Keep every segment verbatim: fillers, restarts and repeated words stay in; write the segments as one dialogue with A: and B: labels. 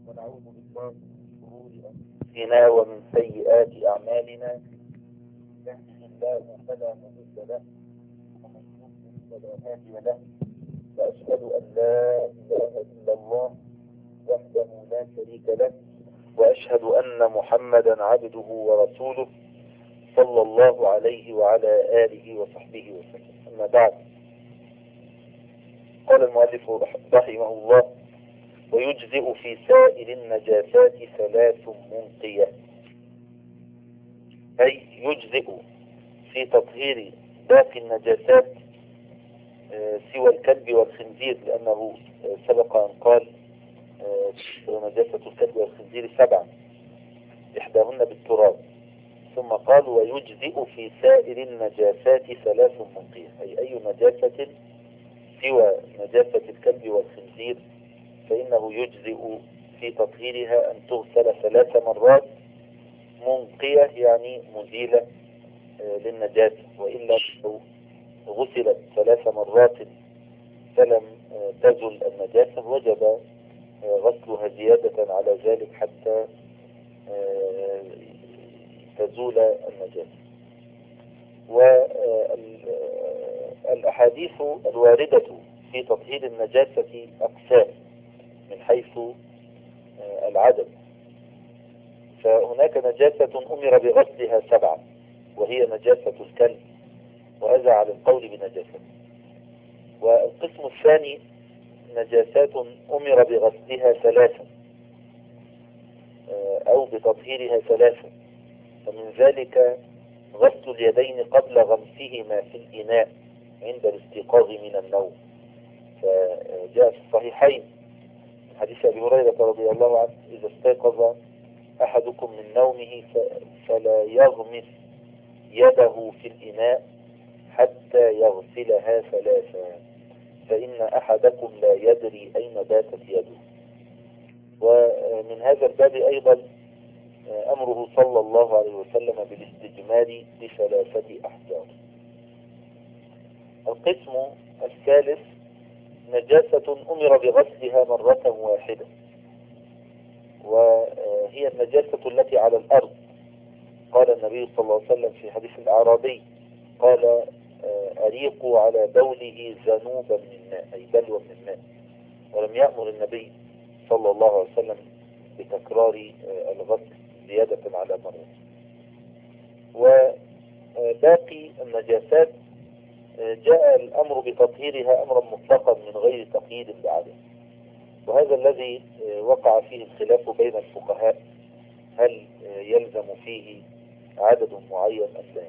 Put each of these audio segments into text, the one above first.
A: ونعوذ بالله من شرور أنفسنا ومن سيئات أعمالنا. يهده الله فلا مضل له ومن يضلل فلا هادي له. وأشهد أن لا إله إلا الله وحده لا شريك له، وأشهد أن محمدا عبده ورسوله صلى الله عليه وعلى آله وصحبه وسلم. أما بعد، قال المؤلف رحمه الله: ويجزئ في سائر النجاسات ثلاث منقية. أي يجزئ في تطهير باقي النجاسات سوى الكلب والخنزير، لأنه سبق أن قال نجاسة الكلب والخنزير سبعة إحداهن بالتراب، ثم قال ويجزئ في سائر النجاسات ثلاث منقية، أي أي نجاسة سوى نجاسة الكلب والخنزير فإنه يجزئ في تطهيرها أن تغسل ثلاث مرات منقية، يعني مزيلة للنجاسة، وإلا لو غسلت ثلاث مرات فلم تزل النجاسة وجب غسلها زيادة على ذلك حتى تزول النجاسة. والأحاديث الواردة في تطهير النجاسة أقسام من حيث العدد، فهناك نجاسة أمر بغسلها سبعة وهي نجاسة الكلب، وهذا على القول بنجاسة. والقسم الثاني نجاسات أمر بغسلها ثلاثة أو بتطهيرها ثلاثة، فمن ذلك غسل اليدين قبل غمسهما في الإناء عند الاستيقاظ من النوم، فجاء في الصحيحين من حديث أبي هريرة رضي الله عنه: إذا استيقظ أحدكم من نومه فلا يغمس يده في الإناء حتى يغسلها ثلاثا، فإن أحدكم لا يدري أين باتت يده. ومن هذا الباب أيضا أمره صلى الله عليه وسلم بالاستجمار بثلاثة أحجار. القسم الثالث نجاسة أمر بغسلها مرة واحدة، وهي النجاسة التي على الأرض. قال النبي صلى الله عليه وسلم في حديث الأعرابي: قال أريقوا على بوله ذنوبا من ماء، أي بلوى من الماء، ولم يأمر النبي صلى الله عليه وسلم بتكرار الغسل زيادة على مرة. وباقي النجاسات جاء الأمر بتطهيرها أمرا مطلقا من غير تقييد بعدد، وهذا الذي وقع فيه الخلاف بين الفقهاء: هل يلزم فيه عدد معين أم لا؟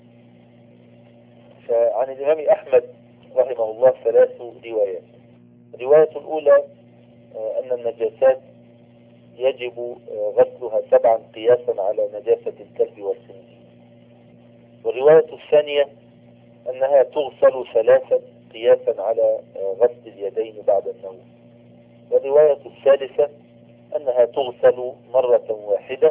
A: فعن الإمام أحمد رحمه الله ثلاث روايات. الرواية الأولى أن النجاسات يجب غسلها سبعا قياسا على نجاسة الكلب والخنزير. والرواية الثانية أنها تغسل ثلاثا قياسا على غسل اليدين بعد النوم. والرواية الثالثة أنها تغسل مرة واحدة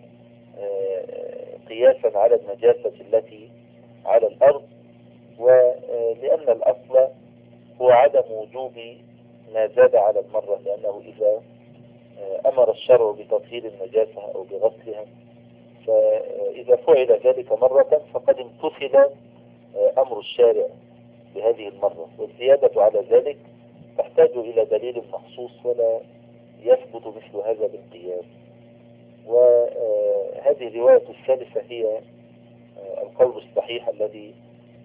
A: قياسا على النجاسة التي على الأرض، ولأن الأصل هو عدم وجوب ما زاد على المرة، لأنه إذا أمر الشرع بتطهير النجاسة أو بغسلها فإذا فعل ذلك مرة فقد امتثل أمر الشارع بهذه المرة، والزيادة على ذلك تحتاج إلى دليل مخصوص ولا يثبت مثل هذا بالقياس. وهذه الرواية الثالثة هي القول الصحيح الذي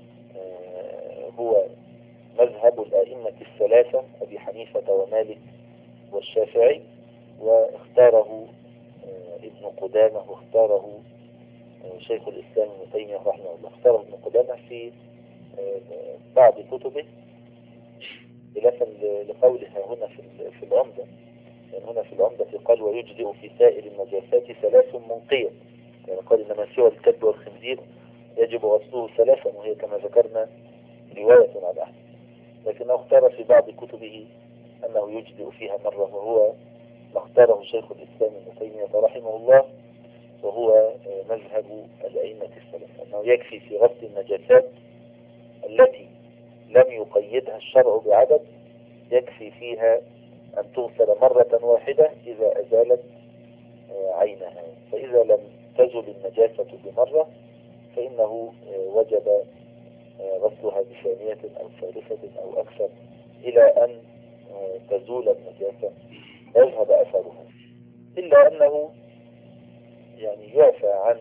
A: هو مذهب الأئمة الثلاثة أبي حنيفة ومالك والشافعي، واختاره ابن قدامة واختاره شيخ الإسلام ابن تيمية رحمه الله. اختاره ابن قدامة في بعض كتبه خلافا لقولها هنا في العمدة، يعني هنا في العمدة قال ويجزئ في سائر النجاسات ثلاث منقية، يعني قال إنما سوى الكلب والخنزير يجب غسله ثلاثا، وهي كما ذكرنا رواية على أحد، لكنه اختار في بعض كتبه أنه يجزئ فيها مرة، وهو ما اختاره شيخ الإسلام ابن تيمية رحمه الله، وهو مذهب الأئمة الثلاثة، أنه يكفي في غسل النجاسات التي لم يقيدها الشرع بعدد، يكفي فيها أن تغسل مرة واحدة إذا أزالت عينها. فإذا لم تزل النجاسة بمرة فإنه وجب غسلها بثانية أو ثالثة أو أكثر إلى أن تزول النجاسة ويذهب أثرها، إلا أنه يعني يعفى عن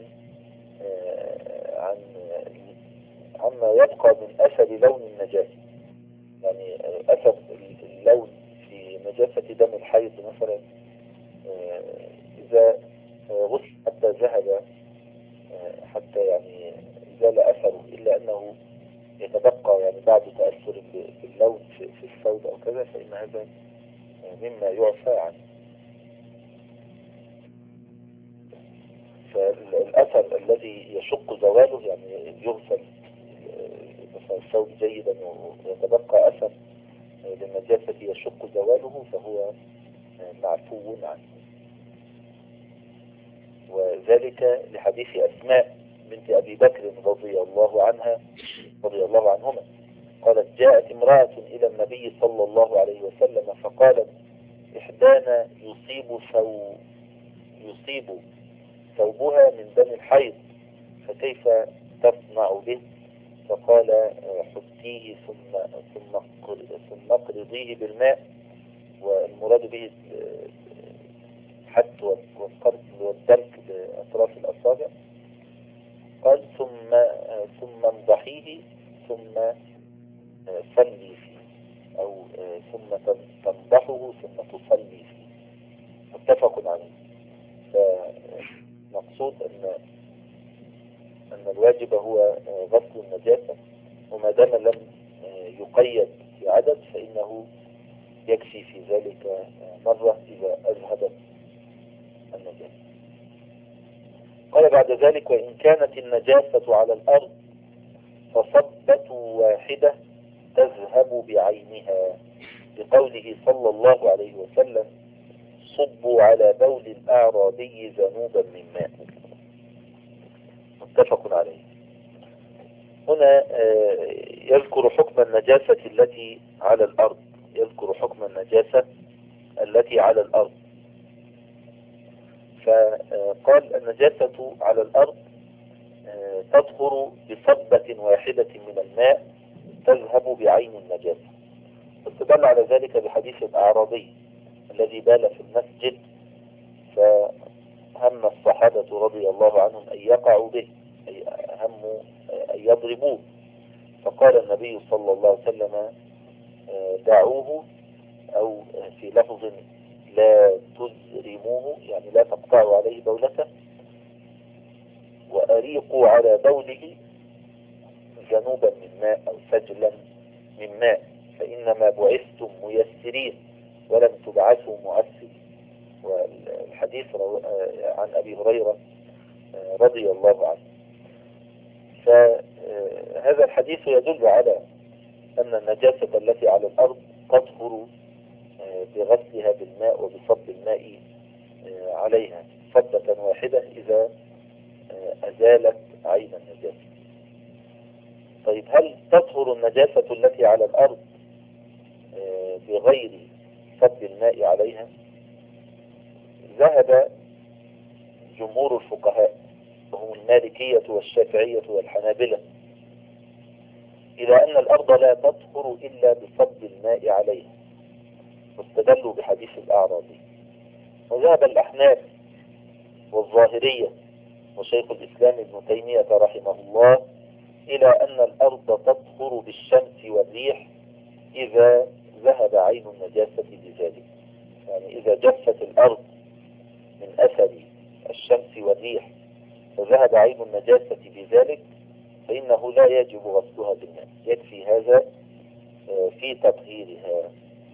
A: عن عما يبقى من أثر لون النجاسة. يعني أثر اللون في نجاسة دم الحيض مثلا إذا غسل حتى ذهب حتى يعني زال أثره، إلا أنه يتبقى يعني بعد تأثر باللون في الثوب أو كذا، فإن هذا مما يعفى عنه. فالأثر الذي يشق زواله يعني يغسل مثلا الثوب جيدا ويتبقى أثر للنجاسة يشق زواله فهو معفو عنه. وذلك لحديث أسماء بنت أبي بكر رضي الله عنها رضي الله عنهما قالت: جاءت امرأة إلى النبي صلى الله عليه وسلم فقالت: إحدانا يصيب ثوب يصيب ثوبها من دم الحيض فكيف تصنع به؟ فقال: حطيه ثم ثم ثم اقرضيه بالماء، والمراد به الحت والقرض والدلك بأطراف الأصابع. قال: ثم ثم انضحيه ثم صلي فيه، أو ثم تنضحه ثم تصلي فيه. متفق عليه. فمقصود أن أن الواجب هو غسل النجاسة، وما دام لم يقيد في عدد فإنه يكفي في ذلك مرة إذا أذهبت النجاسة. قال بعد ذلك: وإن كانت النجاسة على الأرض فصبة واحدة تذهب بعينها، بقوله صلى الله عليه وسلم: صبوا على بول الأعرابي ذنوبا من ماء. متفق عليه. هنا يذكر حكم النجاسة التي على الأرض يذكر حكم النجاسة التي على الأرض فقال: النجاسة على الأرض تطهر بصبة واحدة من الماء تذهب بعين النجاسة. واستدل على ذلك بحديث الأعرابي الذي بال في المسجد فهم الصحابة رضي الله عنهم أن يقعوا به، أي هموا أن يضربوه، فقال النبي صلى الله عليه وسلم: دعوه، أو في لفظ لا تزرموه، يعني لا تقطعوا عليه بولته، وأريقوا على بوله ذنوبا من ماء أو سجلا من ماء، فإنما بعثتم ميسرين ولم تبعثوا معسرين. والحديث عن أبي هريرة رضي الله عنه. فهذا الحديث يدل على أن النجاسة التي على الأرض تطهر بغسلها بالماء وبصب الماء عليها صبة واحدة إذا أزالت عين النجاسة. طيب، هل تطهر النجاسة التي على الأرض بغير صب الماء عليها؟ ذهب جمهور الفقهاء وهم المالكية والشافعية والحنابلة إلى أن الأرض لا تطهر إلا بصب الماء عليها، واستدلوا بحديث الأعرابي. وذهب الأحناف والظاهرية وشيخ الإسلام ابن تيمية رحمه الله إلى أن الأرض تطهر بالشمس والريح إذا ذهب عين النجاسة بذلك. يعني إذا جفت الأرض من أثر الشمس والريح وذهب عين النجاسة بذلك فإنه لا يجب غسلها بالماء، يكفي هذا في تطهيرها.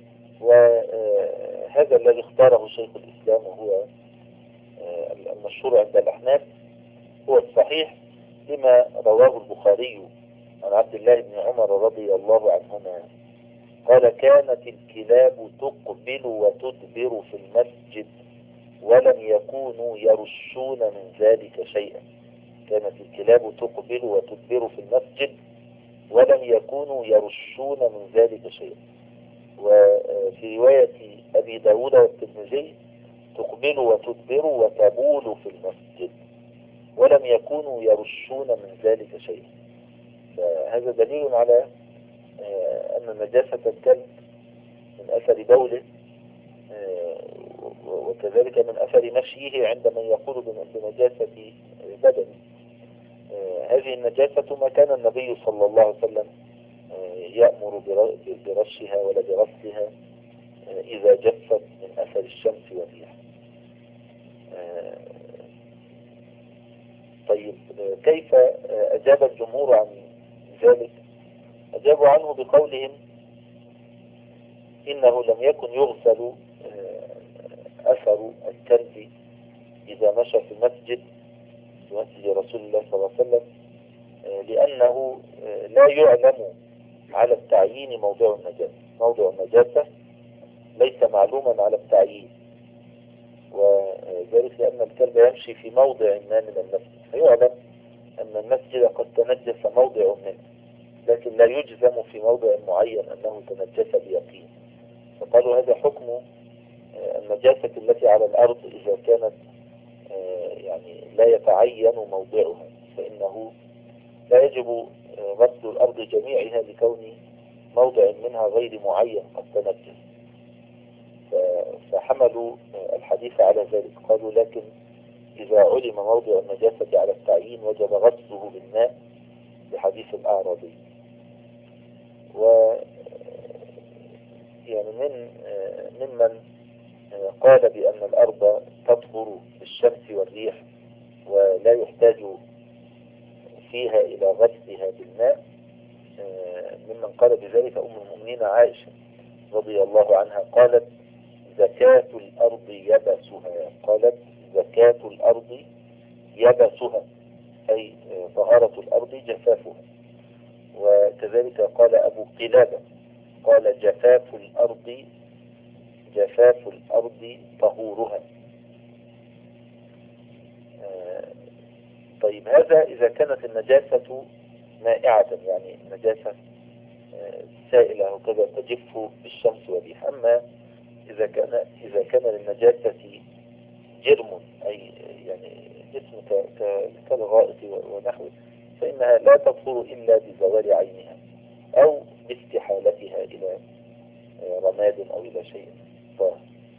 A: وهذا الذي اختاره شيخ الإسلام وهو المشهور عند الأحناف هو الصحيح، لما رواه البخاري عن عبد الله بن عمر رضي الله عنهما قال: كانت الكلاب تقبل وتدبر في المسجد ولم يكونوا يرشون من ذلك شيئا. كانت الكلاب تقبل وتدبر في المسجد ولم يكونوا يرشون من ذلك شيئا. وفي رواية أبي داود والترمذي تقبل وتدبر وتبول في المسجد، ولم يكونوا يرشون من ذلك شيئا. فهذا دليل على أن نجاسة الكلب من أثر بوله وكذلك من أثر مشيه عندما يقول بنجاسة بدنه. هذه النجاسة ما كان النبي صلى الله عليه وسلم يأمر برشها ولا برصها إذا جفت من أثر الشمس والريح. طيب كيف أجاب الجمهور عن ذلك؟ أجابوا عنه بقولهم إنه لم يكن يغسل أثر الكلب إذا مشى في المسجد في مسجد رسول الله صلى الله عليه وسلم، لأنه لا يعلم على التعيين موضع النجاسة. موضع النجاسة ليس معلوما على التعيين، وذلك لأن الكلب يمشي في موضع ما من المسجد، فيعلم أن المسجد قد تنجس موضع منه، لكن لا يجزم في موضع معين أنه تنجس بيقين. فقالوا هذا حكم النجاسة التي على الأرض إذا كانت يعني لا يتعين موضعها، فإنه لا يجب غسل الأرض جميعها لكون موضع منها غير معين قد تنجس. فحملوا الحديث على ذلك، قالوا لكن إذا علم موضع النجاسة على التعيين وجب غسله بالماء بحديث الأعرابي. و يعني من ممن قال بأن الأرض تطهر بالشمس والريح ولا يحتاج فيها إلى غسلها بالماء، ممن قال بذلك أم المؤمنين عائشة رضي الله عنها، قالت زكاة الأرض يبسها، قالت زكاة الأرض يبسها أي طهارة الأرض جفافها. وكذلك قال أبو قلابة قال جفاف الأرض جفاف الأرض طهورها. طيب هذا إذا كانت النجاسة مائعة، يعني نجاسة سائلة وكذا تجف بالشمس والريح. أما إذا كان إذا كان للنجاسة جرم أي يعني جسم كالغائط ونحوه، فإنها لا تطهر إلا بزوال عينها أو باستحالتها إلى رماد أو إلى شيء طاهر.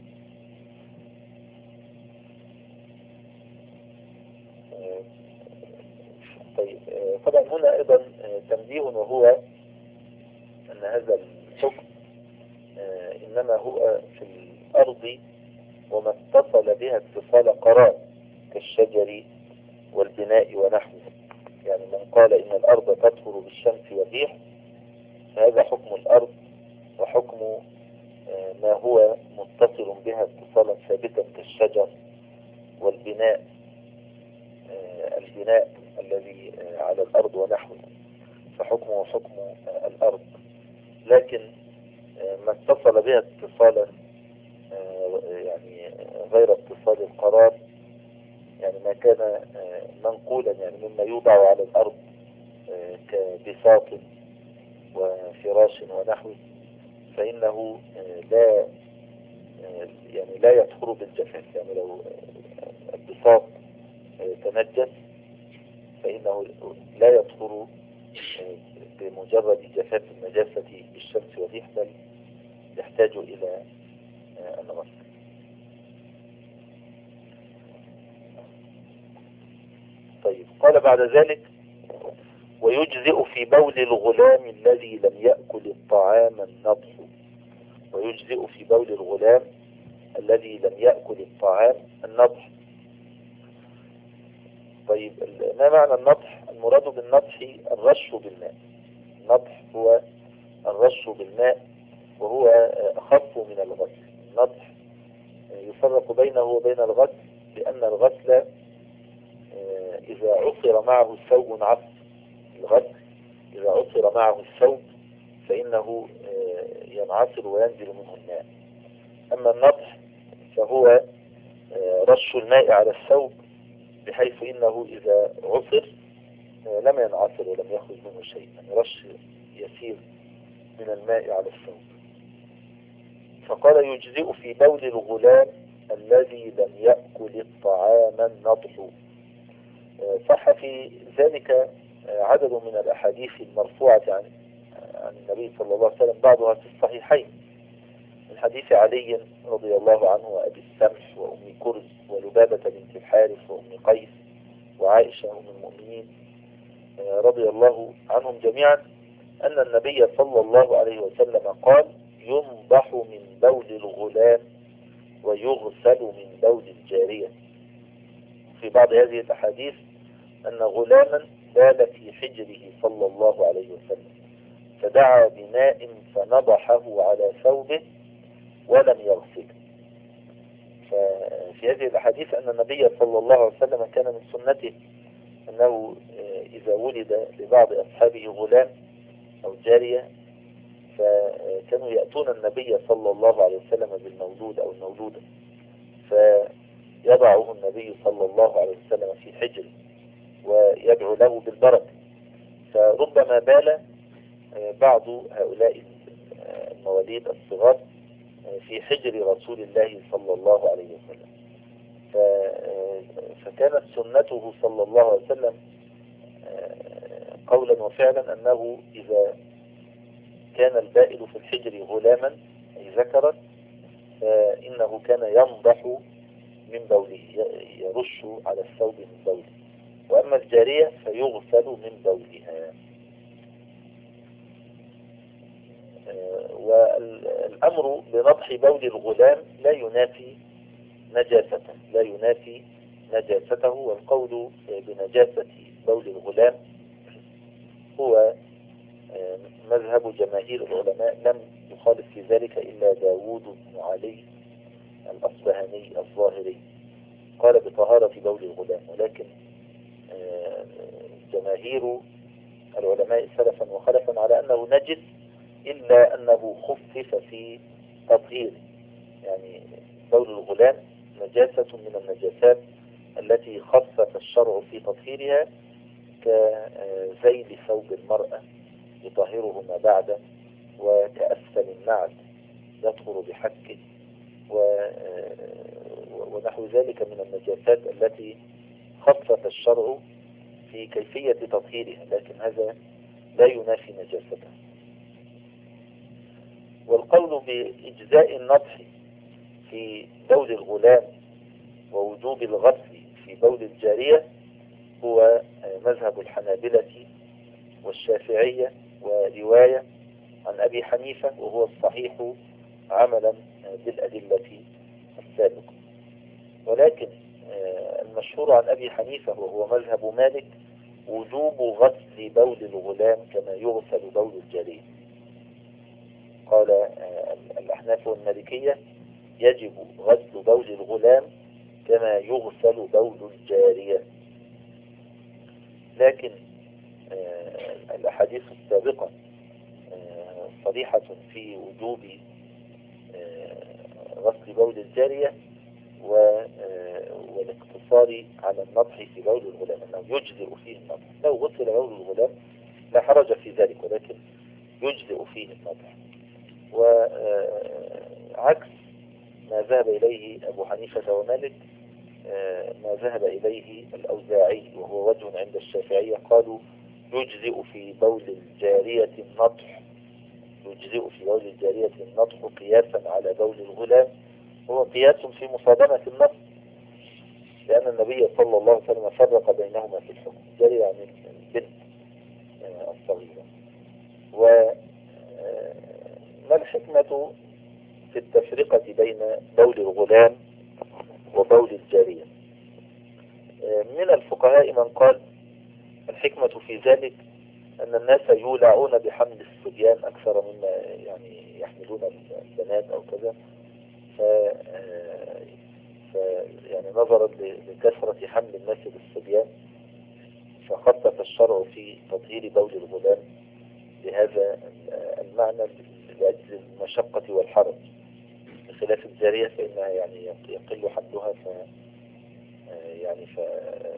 A: طيب طبعا هنا أيضا تنبيه، وهو أن هذا الحكم إنما هو في الأرض وما اتصل بها اتصال قرار كالشجر والبناء ونحوه. يعني من قال إن الأرض تطهر بالشمس والريح فهذا حكم الأرض، وحكم ما هو متصل بها اتصالا ثابتا كالشجر والبناء، البناء الذي على الأرض ونحوه، فحكمه حكم الأرض. لكن ما اتصل بها اتصالا يعني غير اتصال القرار، يعني ما كان منقولا يعني مما يوضع على الأرض كبساط وفراش ونحوه، فإنه لا يعني لا يطهر بالجفاف. يعني لو البساط تنجس فإنه لا يطهر بمجرد جفاف النجاسة بالشمس والريح، بل يحتاج إلى الغسل. طيب قال بعد ذلك ويجزئ في بول الغلام الذي لم يأكل الطعام النضح. ويجزئ في بول الغلام الذي لم يأكل الطعام النضح. طيب ما معنى النضح؟ المراد بالنضح الرش بالماء. النضح هو الرش بالماء، وهو أخف من الغسل. النضح يفرق بينه وبين الغسل لأن الغسل إذا عصر معه الثوب انعصر. الغسل إذا عصر معه الثوب فإنه ينعصر وينزل منه الماء. أما النضح فهو رش الماء على الثوب بحيث إنه إذا عصر لم ينعصر ولم يخرج منه شيء، يعني رش يسير من الماء على الثوب. فقال يجزئ في بول الغلام الذي لم يأكل الطعام النضح. صح في ذلك عدد من الأحاديث المرفوعة عن عن النبي صلى الله عليه وسلم، بعضها في الصحيحين من حديث علي رضي الله عنه وأبي السمح وأم كرز ولبابة بنت الحارث وأم قيس وعائشة أم المؤمنين رضي الله عنهم جميعا أن النبي صلى الله عليه وسلم قال ينضح من بول الغلام ويغسل من بول الجارية. في بعض هذه الأحاديث أن غلاما بال في حجره صلى الله عليه وسلم فدعا بماء فنضحه على ثوبه ولم يغسله. ففي هذه الأحاديث أن النبي صلى الله عليه وسلم كان من سنته أنه إذا ولد لبعض أصحابه غلام أو جارية فكانوا يأتون النبي صلى الله عليه وسلم بالمولود أو المولودة، فيضعه النبي صلى الله عليه وسلم في حجره ويدعو له بالبركة. فربما بال بعض هؤلاء المواليد الصغار في حجر رسول الله صلى الله عليه وسلم، فكانت سنته صلى الله عليه وسلم قولا وفعلا أنه إذا كان البائل في الحجر غلاما أي ذكرا فإنه كان ينضح من بوله، يرش على الثوب من بوله، وأما الجارية فيغسل من بولها. والأمر بنضح بول الغلام لا ينافي نجاسته لا ينافي نجاسته والقول بنجاسة بول الغلام هو مذهب جماهير العلماء، لم يخالف في ذلك إلا داود بن علي الأصبهاني الظاهري قال بطهارة بول الغلام، ولكن جماهير العلماء سلفا وخلفا على أنه نجس إلا أنه خفف في تطهيره. يعني بول الغلام نجاسة من النجاسات التي خفف الشرع في تطهيرها كزيل ثوب المرأة يطهره ما بعد، وكأسفل النعل يطهر بحكه ونحو ذلك من النجاسات التي خفف الشرع في كيفية تطهيرها، لكن هذا لا ينافي نجاسته. والقول بإجزاء النضح في بول الغلام ووجوب الغسل في بول الجارية هو مذهب الحنابلة والشافعية ورواية عن أبي حنيفة، وهو الصحيح عملا بالأدلة السابقة. ولكن المشهور عن أبي حنيفة وهو مذهب مالك وجوب غسل بول الغلام كما يغسل بول الجارية. قال الأحناف والمالكية يجب غسل بول الغلام كما يغسل بول الجارية. لكن الأحاديث السابقة صريحة في وجوب غسل بول الجارية والاقتصار على النضح في بول الغلام، أنه يجزئ فيه النضح. لو غسل بول الغلام لا حرج في ذلك، ولكن يجزئ فيه النضح. وعكس ما ذهب إليه أبو حنيفة ومالك ما ذهب إليه الأوزاعي وهو وجه عند الشافعية، قالوا يجزئ في بول الجارية النضح يجزئ في بول الجارية النضح قياسا على بول الغلام، هو قياس في مصادمة النص، لأن النبي صلى الله عليه وسلم فرق بينهما في الحكم. الجارية يعني البنت الصغيرة. وما الحكمة في التفرقة بين بول الغلام وبول الجارية؟ من الفقهاء من قال الحكمة في ذلك أن الناس يولعون بحمل الصبيان أكثر مما يعني يحملون البنات أو كذا، ف يعني نظرا لكثرة حمل الناس بالصبيان فخفف الشرع في تطهير بول الغلام بهذا المعنى لأجل المشقة والحرج، بخلاف الجارية فإنها يعني يقل حملها، ف يعني ف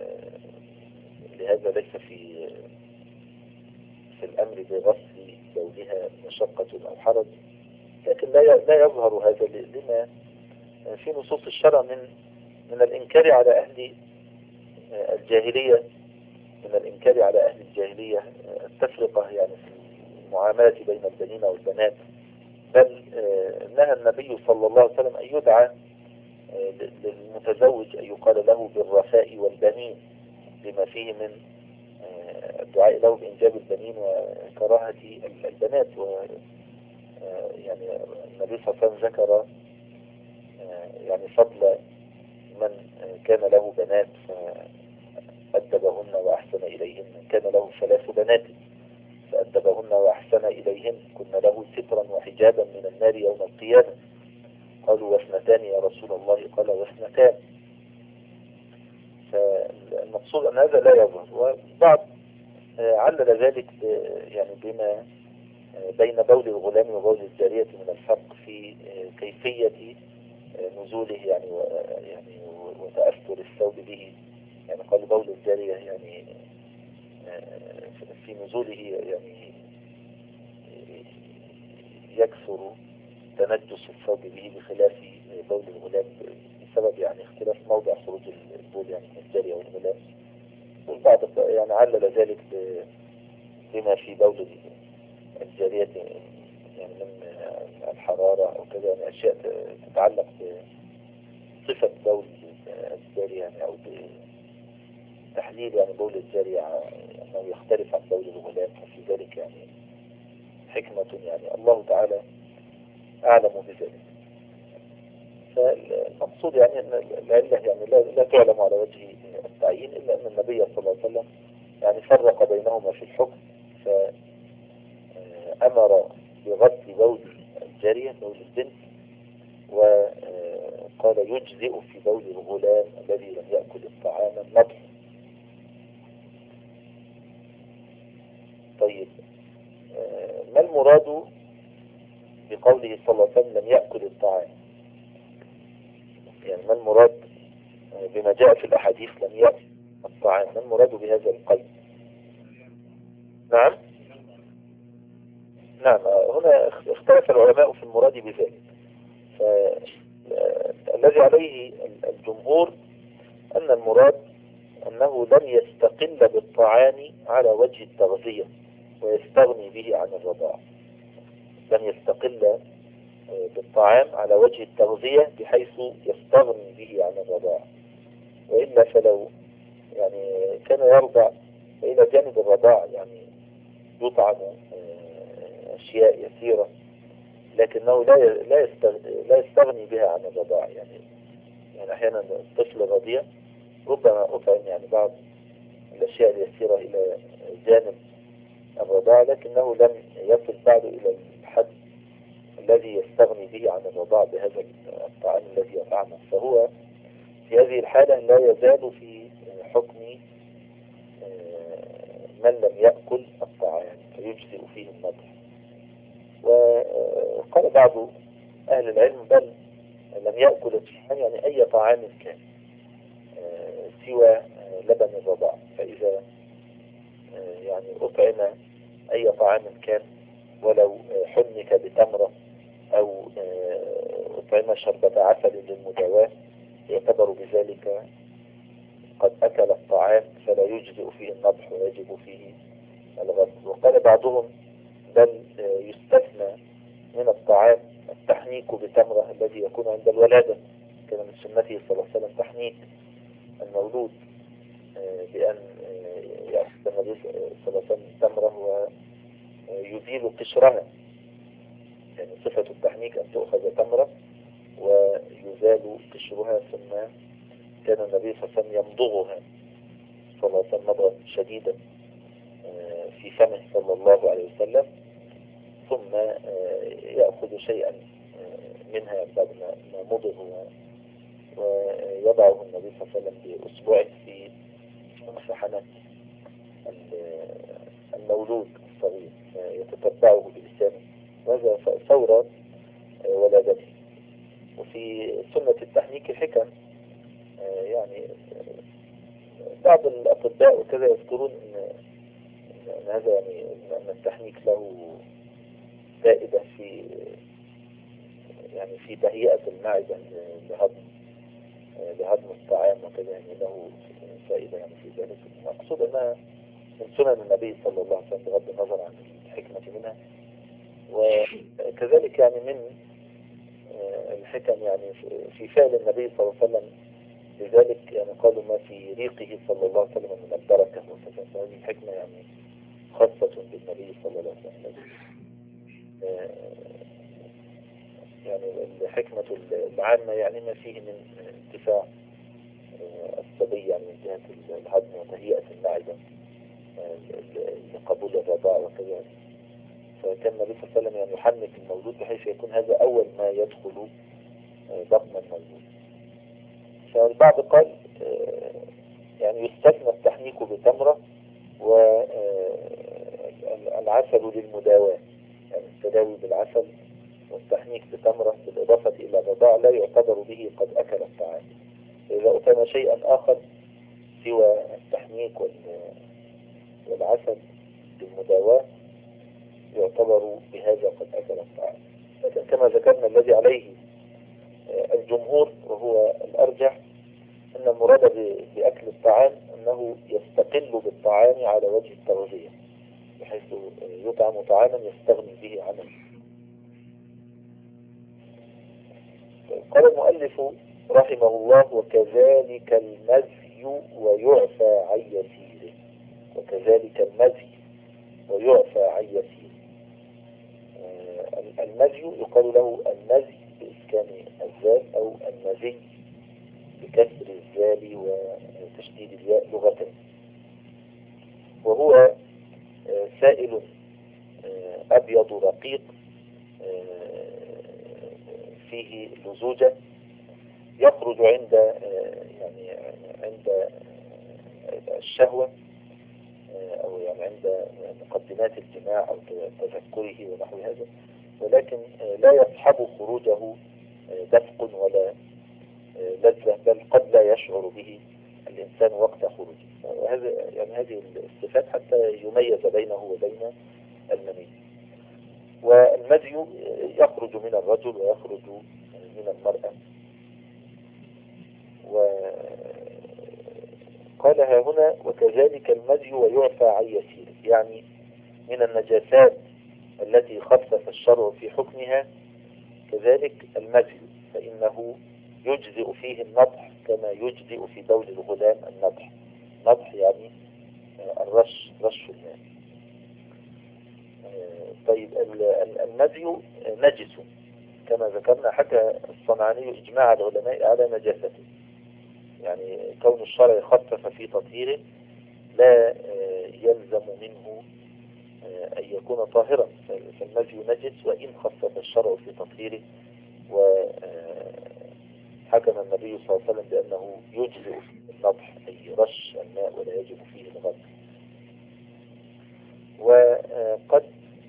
A: لهذا ليس في في الأمر بغسل بولها مشقة أو حرج، لكن لا لا يظهر هذا لما في نصوص الشرع من من الإنكار على أهل الجاهلية من الإنكار على أهل الجاهلية التفرقة يعني في المعاملة بين البنين والبنات، بل نهى النبي صلى الله عليه وسلم أن يدعى للمتزوج أن يقال له بالرفاء والبنين، لما فيه من الدعاء له بإنجاب البنين وكراهة البنات. يعني النبي صلى الله عليه وسلم ذكر يعني فضل من كان له بنات فأدبهن وأحسن إليهن، كان له ثلاث بنات فأدبهن وأحسن إليهن كن له سترا وحجابا من النار يوم القيامة. قالوا واثنتان يا رسول الله؟ قال واثنتان. فالمقصود أن هذا لا يظهر، وبعض علل ذلك يعني بما بين بول الغلام وبول الجارية من الفرق في كيفية نزوله يعني يعني وتأثر الثوب به. يعني قال بول الجارية يعني في نزوله يعني يكثر تنجس الثوب به بخلاف بول الغلام بسبب يعني اختلاف موضع خروج البول يعني من الجارية والغلام. والبعض يعني علل ذلك بما في بول الجارية يعني من الحرارة أو كذا، يعني أشياء تتعلق بصفة بول الجارية يعني أو بتحليل يعني بول الجارية أنه يختلف عن بول الغلام، ففي ذلك يعني حكمة يعني الله تعالى أعلم بذلك. فالمقصود يعني أن العلة يعني لا, لا تعلم على وجه التعيين، إلا أن النبي صلى الله عليه وسلم يعني فرق بينهما في الحكم، فأمر بغسل بول الجارية بول البنت، وقال يجزئ في بول الغلام الذي لم يأكل الطعام النضح. طيب ما المراد بقوله صلى الله عليه وسلم لم يأكل الطعام؟ يعني ما المراد بما جاء في الأحاديث لم يأكل الطعام؟ ما المراد بهذا القيد؟ نعم نعم هنا اختلف العلماء في المراد بذلك. فالذي عليه الجمهور أن المراد أنه لم يستقل بالطعام على وجه التغذية ويستغني به عن الرضاعة. لم يستقل بالطعام على وجه التغذية بحيث يستغني به عن الرضاعة، وإلا فلو يعني كان يرضع إلى جانب الرضاعة يعني يطعم أشياء يسيرة، لكنه لا لا يستغني بها عن الرضاعة. يعني يعني أحيانا الطفل الرضيع ربما أطعم يعني بعض الأشياء اليسيرة إلى جانب الرضاعة، لكنه لم يصل بعد إلى الحد الذي يستغني به عن الرضاعة بهذا الطعام الذي يطعمه، فهو في هذه الحالة لا يزال في حكم من لم يأكل الطعام فيجزئ فيه النضح. وقال بعض أهل العلم بل لم يأكل الطعام يعني أي طعام كان سوى لبن الرضاع، فإذا يعني أطعم أي طعام كان ولو حنك بتمرة أو أطعم شربة عسل للمداواة يعتبر بذلك قد أكل الطعام فلا يجزئ فيه النضح ويجب فيه الغسل. وقال بعضهم بل يستثنى من الطعام التحنيك بتمرة الذي يكون عند الولادة، كان من سنته صلى الله عليه وسلم تحنيك المولود بأن يأخذ النبي صلى الله عليه وسلم تمرة ويزيل قشرها. يعني صفة التحنيك أن تؤخذ تمرة ويزال قشرها، ثم كان النبي صلى الله عليه وسلم يمضغها صلى الله عليه وسلم مضغا شديدا في فمه صلى الله عليه وسلم، ثم يأخذ شيئا منها بعد ما مضغ ويضعه النبي صلى الله عليه وسلم بأسبوعه في مسحنة المولود الصغير يتتبعه بلسانه، وهذا فور ولادته. وفي سنة التحنيك حكم، يعني بعض الأطباء وكذا يذكرون أن هذا يعني أن التحنيك له فائدة في يعني في تهيئة المعدة لهضم لهضم الطعام وكذا، يعني له فائدة يعني في ذلك. المقصود أنها من سنن النبي صلى الله عليه وسلم بغض النظر عن الحكمة منها. وكذلك يعني من الحكم يعني في فعل النبي صلى الله عليه وسلم لذلك، يعني قالوا ما في ريقه صلى الله عليه وسلم من البركة وكذا، فهذه الحكمة يعني خاصة بالنبي صلى الله عليه وسلم. يعني الحكمة العامة يعني ما فيه من انتفاع الصبي يعني من جهة الهضم وتهيئة المعدة لقبول الرضاع وكذا. فكان النبي صلى الله عليه وسلم يعني يحنك المولود بحيث يكون هذا أول ما يدخل بطن المولود. فالبعض قال يعني يستثنى التحنيك بتمرة والعسل للمداواة، يعني التداوي بالعسل والتحنيك بتمرة بالإضافة إلى الرضاع لا يعتبر به قد أكل الطعام. إذا أتم شيئا آخر سوى التحنيك والعسل للمداواة يعتبر بهذا قد أكل الطعام. لكن كما ذكرنا الذي عليه الجمهور وهو الأرجح أن المراد بأكل الطعام أنه يستقل بالطعام على وجه التغذية، بحيث يطعم طعاما يستغني به عنه. قال المؤلف رحمه الله: وكذلك المزي ويعفى عن يسيره. وكذلك المزي ويعفى عن يسيره. المزي يقال له المزي بإسكان الزال أو المزي بكسر الزال وتشديد الياء لغة، وهو سائل أبيض رقيق فيه لزوجة يخرج عند يعني عند الشهوة أو يعني عند مقدمات الجماع أو تذكره ونحو هذا، ولكن لا يصحب خروجه دفق ولا لذة، بل قد لا يشعر به الإنسان وقت خروجه. وهذا يعني هذه الصفات حتى يميز بينه وبين المني. والمزي يخرج من الرجل ويخرج من المرأة. وقالها هنا: وكذلك المزي ويعفى عن يسير، يعني من النجاسات التي خفف الشرع في حكمها كذلك المزي، فإنه يجزئ فيه النضح كما يجزئ في بول الغلام النضح. نضح يعني الرش، رش الماء. طيب المزي نجس كما ذكرنا، حكى الصنعاني إجماع العلماء على نجاسته، يعني كون الشرع خفف في تطهيره لا يلزم منه أن يكون طاهرا، فالمزي نجس وإن خفف الشرع في تطهيره. وحكم النبي صلى الله عليه وسلم بأنه يجزئ النضح أي رش الماء ولا يجب فيه الغسل. وقد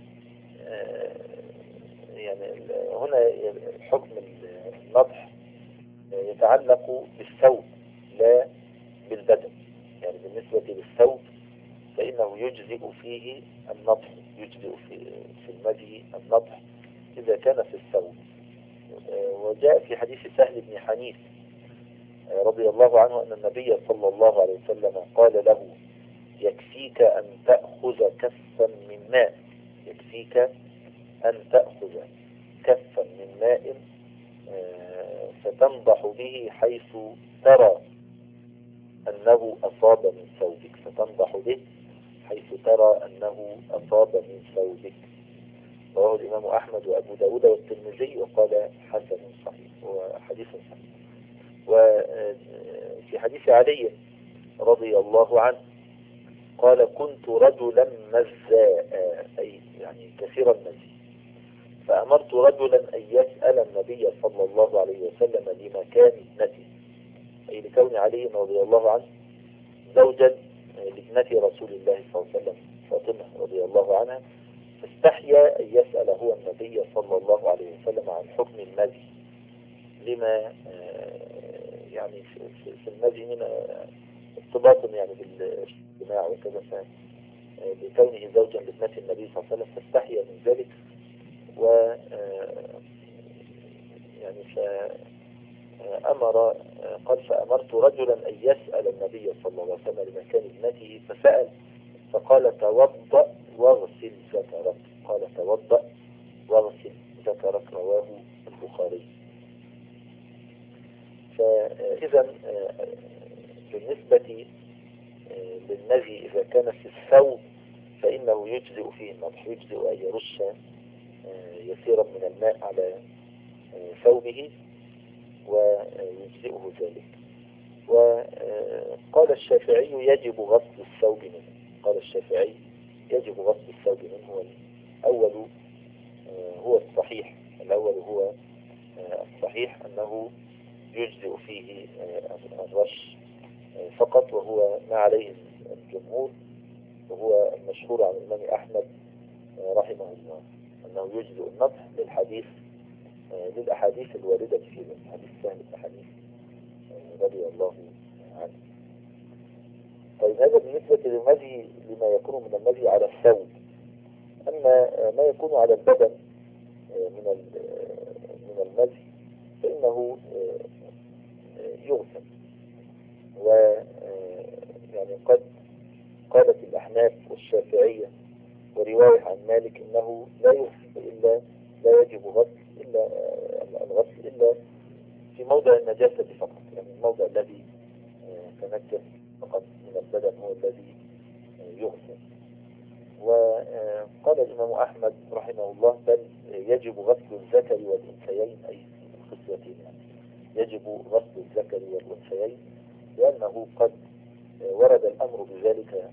A: يعني هنا حكم النضح يتعلق بالثوب لا بالبدن، يعني بالنسبة للثوب فإنه يجزئ فيه النضح، يجزئ في في المزي النضح إذا كان في الثوب. وجاء في حديث سهل بن حنيف رضي الله عنه أن النبي صلى الله عليه وسلم قال له: يكفيك أن تأخذ كفا من ماء، يكفيك أن تأخذ كفا من ماء فتنضح به حيث ترى أنه أصاب من ثوبك، فتنضح به حيث ترى أنه أصاب من ثوبك. رواه الإمام أحمد وأبو داود والترمذي وقال حسن صحيح وحديث صحيح. وفي حديث علي رضي الله عنه قال: كنت رجلا مزاء، أي يعني كثير المزي، فأمرت رجلا أن يسأل النبي صلى الله عليه وسلم لمكان ابنته، أي لكون علي رضي الله عنه زوجا لابنة رسول الله صلى الله عليه وسلم فاطمة رضي الله عنها، فاستحيا أن يسأل هو النبي صلى الله عليه وسلم عن حكم المزي، لما يعني في المزي من ارتباط يعني بالجماع وكذا، لكونه زوجا لابنة النبي صلى الله عليه وسلم فاستحيا من ذلك. و يعني فأمر قال فأمرت رجلا أن يسأل النبي صلى الله عليه وسلم لمكان ابنته، فسأل فقال توضأ واغسل ذكرك. قال توضأ واغسل ذكرك، رواه البخاري. فإذا بالنسبة للنبي إذا كان في الثوب فإنه يجزئ فيه النضح، يجزئ أن يرش يسيرا من الماء على ثوبه ويجزئه ذلك. وقال الشافعي يجب غسل الثوب منه. قال الشافعي يجب غسل الثوب منه. الأول هو الصحيح، الأول هو الصحيح أنه يجزئ فيه الرش فقط، وهو ما عليه الجمهور، وهو المشهور عن الإمام أحمد رحمه الله أنه يجزئ النضح للحديث للأحاديث الواردة في ذلك، حديث سهل بن حنيف رضي الله عنه. طيب هذا بالنسبة للمزي لما يكون من المزي على الثوب. أما ما يكون على البدن من من المزي فإنه يغسل. و يعني قد قالت الأحناف والشافعية ورواية عن مالك إنه لا يغسل إلا لا يجب غسل إلا الغسل إلا في موضع النجاسة فقط، يعني الموضع الذي تنجس فقط من البدن هو الذي يغسل. وقال الإمام أحمد رحمه الله بل يجب غسل الذكر والأنثيين، أي الخصيتين، يعني يجب غسل الذكر والأنثيين، لأنه قد ورد الأمر بذلك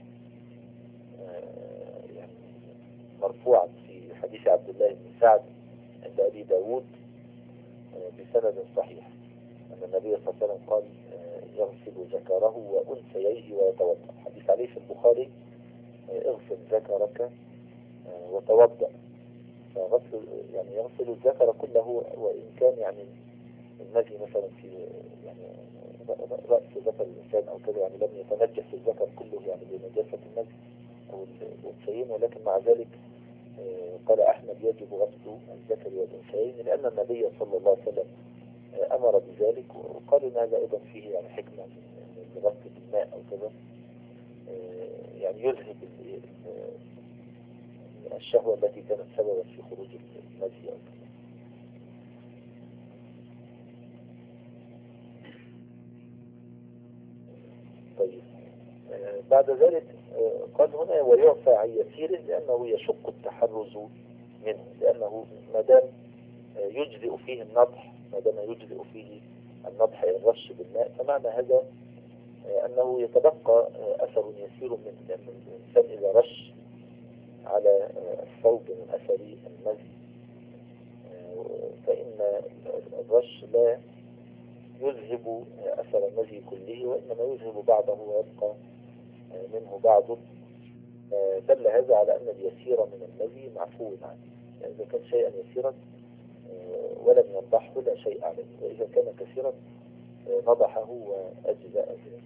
A: يعني مرفوعا في حديث عبد الله بن سعد عند أبي داود بسند صحيح أن النبي صلى الله عليه وسلم قال يغسل ذكره وأنثيه ويتوضأ. حديث عليه في البخاري اغسل ذكرك وتوضأ. فغسل يعني يغسل الذكر كله، وإن كان يعني المزي مثلا في يعني رأس ذكر الإنسان أو كذا، يعني لم يتنجس الذكر كله يعني بنجاسة المزي أو الأنثيين، ولكن مع ذلك قال أحمد يجب غسل الذكر والأنثيين لأن النبي صلى الله عليه وسلم أمر بذلك. وقال إن هذا أيضا فيه يعني حكمة من غسل الماء أو كذا، يعني يذهب الشهوة التي كانت سببا في خروج المزي أو كذا. طيب بعد ذلك قال هنا ويعفى عن يسيره لأنه يشق التحرز منه، لأنه ما دام يجزئ فيه النضح ما دام يجزئ فيه النضح الرش بالماء، فمعنى هذا أنه يتبقى أثر يسير منه، لأن الإنسان إذا رش على الثوب من أثر المزي فإن الرش لا يذهب أثر المزي كله، وإنما يذهب بعضه ويبقى منه بعض. دل هذا على أن اليسير من المزي معفو عنه، يعني إذا كان شيئا يسيرا ولم ينضحه لا شيء عليه، وإذا كان كثيرا نضحه وأجزاء ذلك.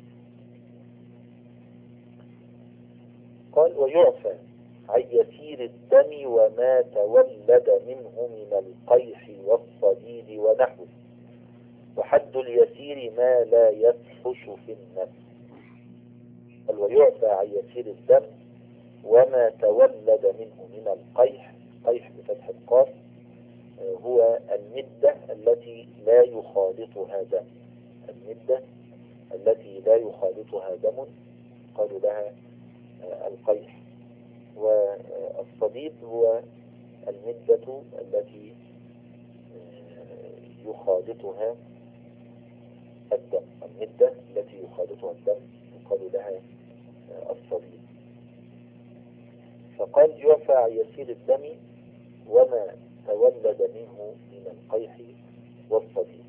A: قال ويعفى عن يسير الدم وما تولد منه من القيح والصديد ونحوه، وحد اليسير ما لا يفحش في النفس. قال ويعفى عن يسير الدم وما تولد منه من القيح. قيح بفتح القاف هو المدة التي لا يخالطها دم، المدة التي لا يخالطها دم قالوا لها القيح. والصديد هو المدة التي يخالطها الدم، المدة التي يخالطها الدم يقال لها الصديد. فقال يعفى عن يسير الدم وما تولد منه من القيح والصديد.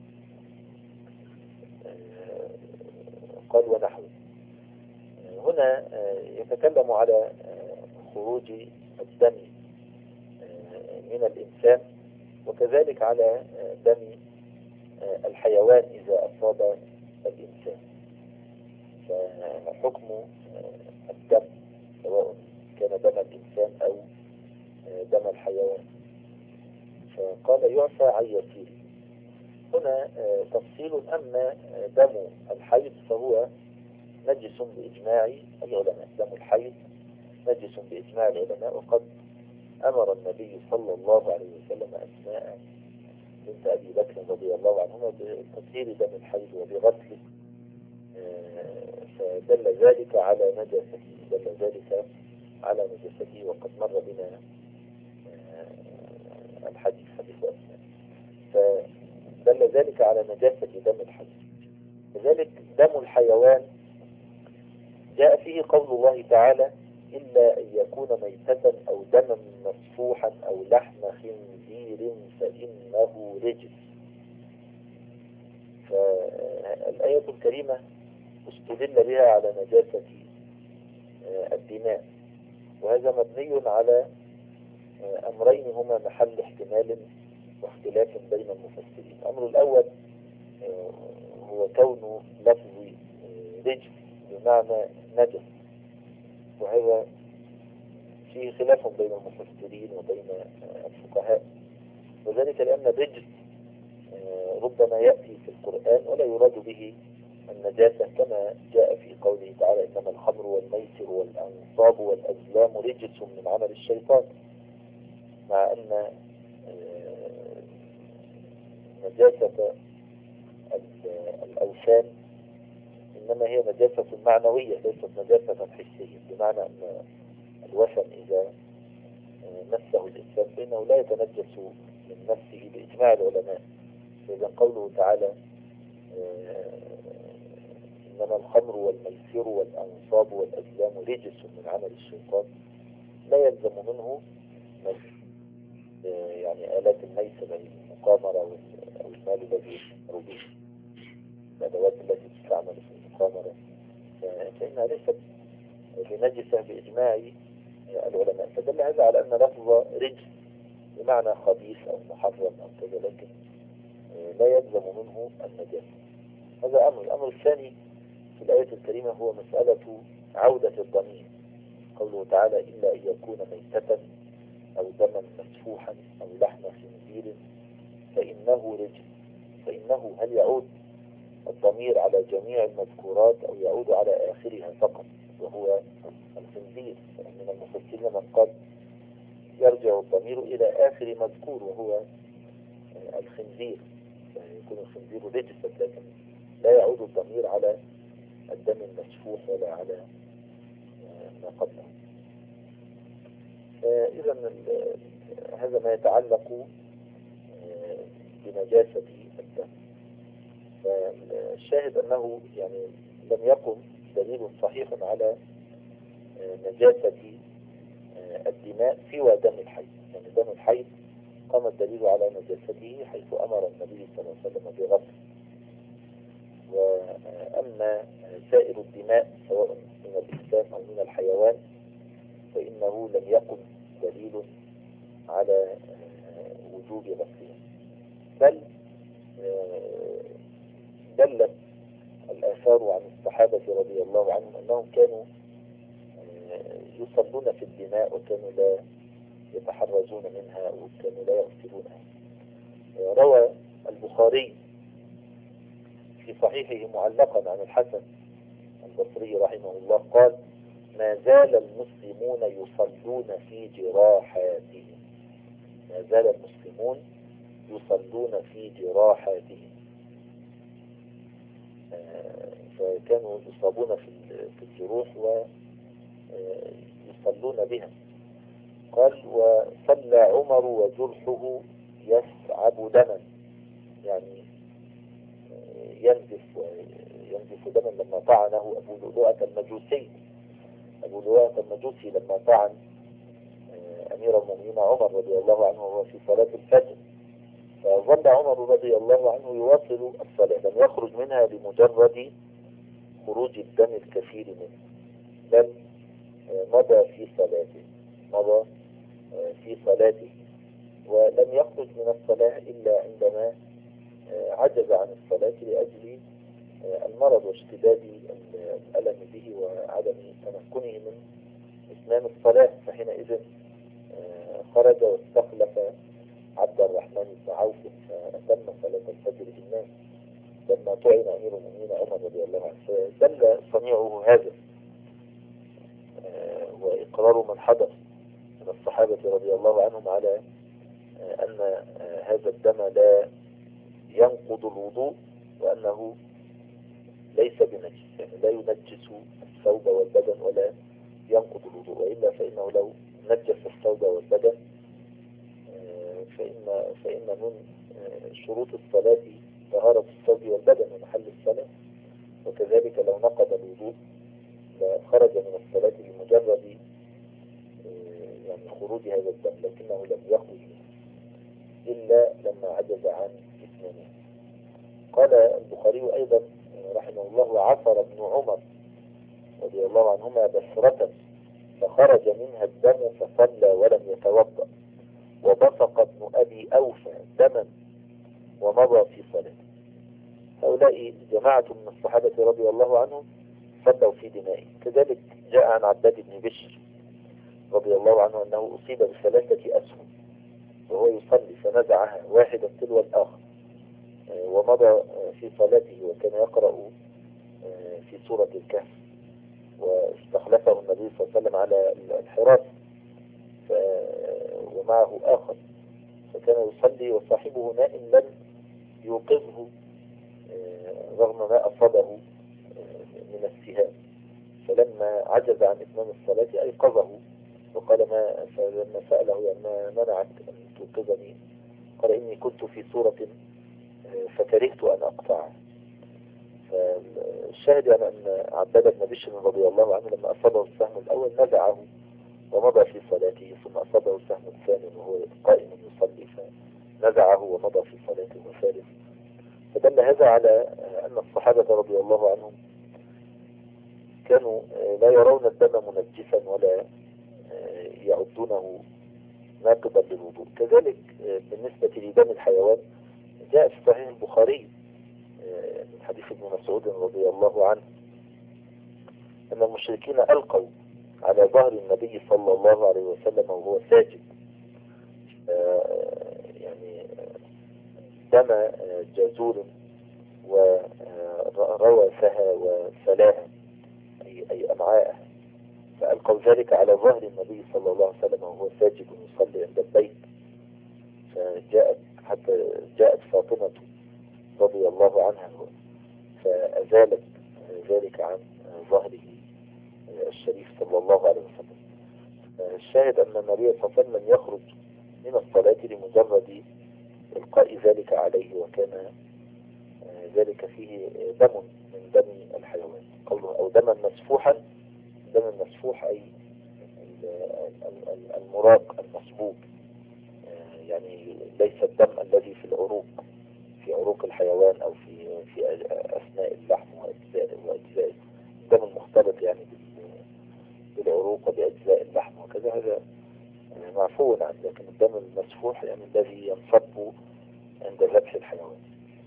A: قال ونحوه. هنا يتكلم على خروج الدم من الإنسان، وكذلك على دم الحيوان إذا أصاب الإنسان. فحكم الدم سواء كان دم الإنسان أو دم الحيوان. فقال يعفى عن يسير. هنا تفصيل. أما دم الحيض فهو نجس بإجماع العلماء. دم الحيض نجس بإجماع العلماء، وقد أمر النبي صلى الله عليه وسلم أسماء بنت أبي بكر رضي الله عنهما بتطهير دم الحيض وبغسله، فدل ذلك على نجاسته دل ذلك على نجاسته وقد مر بنا الحديث حديث أسماء، فدل ذلك على نجاسة دم الحيض. لذلك دم الحيوان جاء فيه قول الله تعالى إلا أن يكون ميتة أو دما مسفوحا أو لحم خنزير فإنه رجس. فالآية الكريمة استدل بها على نجاسة الدماء، وهذا مبني على أمرين هما محل احتمال واختلاف بين المفسرين. الأمر الأول هو كون لفظ رجس بمعنى نجس، وهذا فيه خلاف بين المفسرين وبين الفقهاء، وذلك لأن الرجس ربما يأتي في القرآن ولا يراد به النجاسة، كما جاء في قوله تعالى إنما الخمر والميسر والأنصاب والأزلام رجس من عمل الشيطان، مع أن نجاسة الأوثان إنما هي نجاسة معنوية ليست نجاسة حسية، بمعنى أن الوثن إذا مسه الإنسان فإنه لا يتنجس من نفسه بإجماع العلماء. فإذا قوله تعالى إنما الخمر والميسر والأنصاب والأزلام رجس من عمل الشيطان لا يلزم منه يعني آلات الميسر المقامرة أو المال الذي ربيه، الأدوات التي تستعمل في المقامرة، فإنها ليست بنجسة بإجماع العلماء. فدل هذا على أن لفظ رجس بمعنى خبيث أو محرم أو كذا، لكن لا يلزم منه النجاسة. هذا أمر. الأمر الثاني في الآية الكريمة هو مسألة عودة الضمير. قوله تعالى إلا أن يكون ميتة أو دما مسفوحا أو لحم خنزير فإنه رجس. فإنه هل يعود الضمير على جميع المذكورات أو يعود على آخرها فقط وهو الخنزير؟ من المفسرين من قال يرجع الضمير إلى آخر مذكور وهو الخنزير، يكون الخنزير رجسا، لكن لا يعود الضمير على الدم المسفوح ولا على ما قبله. إذا هذا ما يتعلق بنجاسة الدم. فالشاهد أنه يعني لم يقم دليل صحيح على نجاسة الدماء سوى دم الحيض. يعني دم الحيض قام الدليل على نجاسته حيث أمر النبي صلى الله عليه وسلم بغسله. وأما سائر الدماء سواء من الإنسان أو من الحيوان فإنه لم يقم دليل على وجوب غسلها، بل دلت الآثار عن الصحابة رضي الله عنهم أنهم كانوا يصلون في الدماء وكانوا لا يتحرزون منها وكانوا لا يغسلونها. روى البخاري في صحيحه معلقا عن الحسن البصري رحمه الله قال ما زال المسلمون يصلون في جراحاتهم. ما زال المسلمون يصلون في جراحاتهم، فكانوا يصابون في الجروح ويصلون بها. قال وصلى عمر وجرحه يسعب دما، يعني ينزف ينزف دما لما طعنه أبو لؤلؤة المجوسي. أبو لؤلؤة المجوسي لما طعن أمير المؤمنين عمر رضي الله عنه وهو في صلاة الفجر، فظل عمر رضي الله عنه يواصل الصلاة، لم يخرج منها لمجرد خروج الدم الكثير منه، بل مضى في صلاته مضى في صلاته ولم يخرج من الصلاة إلا عندما عجز عن الصلاة لأجل المرض واشتداد الألم به وعدم تمكنه من إتمام الصلاة، فحينئذ خرج واستخلف عبد الرحمن بن عوف فأتم صلاة الفجر بالناس لما طعن أمير المؤمنين عمر رضي الله عنه. فدل صنيعه هذا وإقرار من حضر من الصحابة رضي الله عنهم على أن هذا الدم لا ينقض الوضوء وأنه ليس بنجس، يعني لا ينجس الثوب والبدن ولا ينقض الوضوء، وإلا فإنه لو نجس الثوب والبدن فإن, فإن من شروط الصلاة طهارة الثوب والبدن ومحل الصلاة، وكذلك لو نقض الوضوء لخرج من الصلاة بمجرد يعني خروج هذا الدم، لكنه لم يخرج منه إلا لما عجز عن إتمامه. قال البخاري أيضا رحمه الله: وعثر ابن عمر رضي الله عنهما بسرة فخرج منها الدم فصلى ولم يتوضأ، وبصق ابن أبي أوفى دما ومضى في صلاته. هؤلاء جماعة من الصحابة رضي الله عنهم صلوا في دمائه. كذلك جاء عن عباد بن بشر رضي الله عنه أنه أصيب بثلاثة أسهم وهو يصلي فنزعها واحدا تلو الآخر ومضى في صلاته، وكان يقرأ في سورة الكهف، واستخلفه النبي صلى الله عليه وسلم على الحراس ومعه آخر، فكان يصلي وصاحبه نائم لم يوقظه رغم ما أصابه من السهام، فلما عجز عن إتمام الصلاة أيقظه وقال: ما فلما سأله يعني ما منعك أن توقظني؟ قال: إني كنت في سورة فكرهت أن أقطعها. فالشاهد يعني أن عباد بن بشر رضي الله عنه لما أصابه السهم الأول نزعه ومضى في صلاته، ثم أصابه السهم الثاني وهو قائم يصلي فنزعه ومضى في صلاته وثالث. فدل هذا على أن الصحابة رضي الله عنهم كانوا لا يرون الدم منجسا ولا يعدونه ناقضا للوضوء. كذلك بالنسبة لدم الحيوان جاء في صحيح البخاري من حديث ابن مسعود رضي الله عنه أن المشركين ألقوا على ظهر النبي صلى الله عليه وسلم وهو ساجد يعني دم جزور وروثها وسلاها أي, أي أمعاءها، فألقوا ذلك على ظهر النبي صلى الله عليه وسلم وهو ساجد يصلي عند البيت، فجاءت حتى جاءت فاطمة رضي الله عنها فأزالت ذلك عن ظهره الشريف صلى الله عليه وسلم. الشاهد أن النبي صلى الله عليه وسلم يخرج من الصلاة لمجرد إلقاء ذلك عليه، وكان ذلك فيه دم من دم الحيوان، قوله أو دما مسفوحا. دم المسفوح أي المراق المصبوب، يعني ليس الدم الذي في العروق في عروق الحيوان أو في في أثناء اللحم وأجزائه وأجزائه الدم المختلط يعني بالعروق وبأجزاء اللحم وكذا، هذا معفو عنه. لكن الدم المسفوح يعني الذي ينصب عند ذبح الحيوان.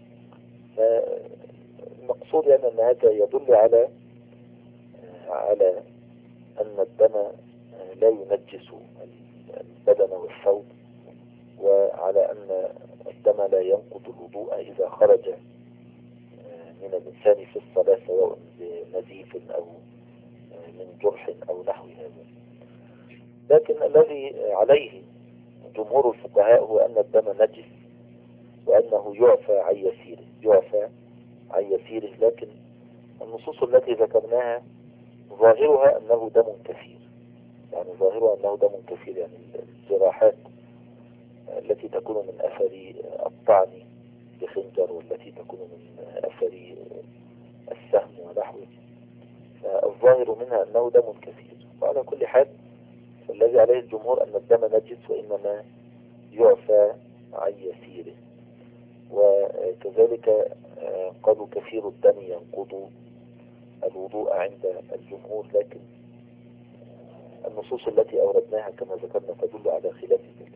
A: فالمقصود يعني أن هذا يدل على على أن الدم لا ينجس البدن والثوب، وعلى أن الدم لا ينقض الوضوء إذا خرج من الإنسان في الصلاة سواء بنزيف أو من جرح أو نحو هذا. لكن الذي عليه جمهور الفقهاء هو أن الدم نجس وأنه يعفى عن يسيره يعفى عن يسيره لكن النصوص التي ذكرناها ظاهرها أنه دم كثير، يعني ظاهرها أنه دم كثير، يعني الجراحات التي تكون من أثر الطعن بخنجر والتي تكون من أثر السهم ونحوه، فالظاهر منها أنه دم كثير. وعلى كل حال فالذي عليه الجمهور أن الدم نجس وإنما يعفى عن يسيره. وكذلك قالوا كثير الدم ينقض الوضوء عند الجمهور، لكن النصوص التي أوردناها كما ذكرنا تدل على خلاف ذلك.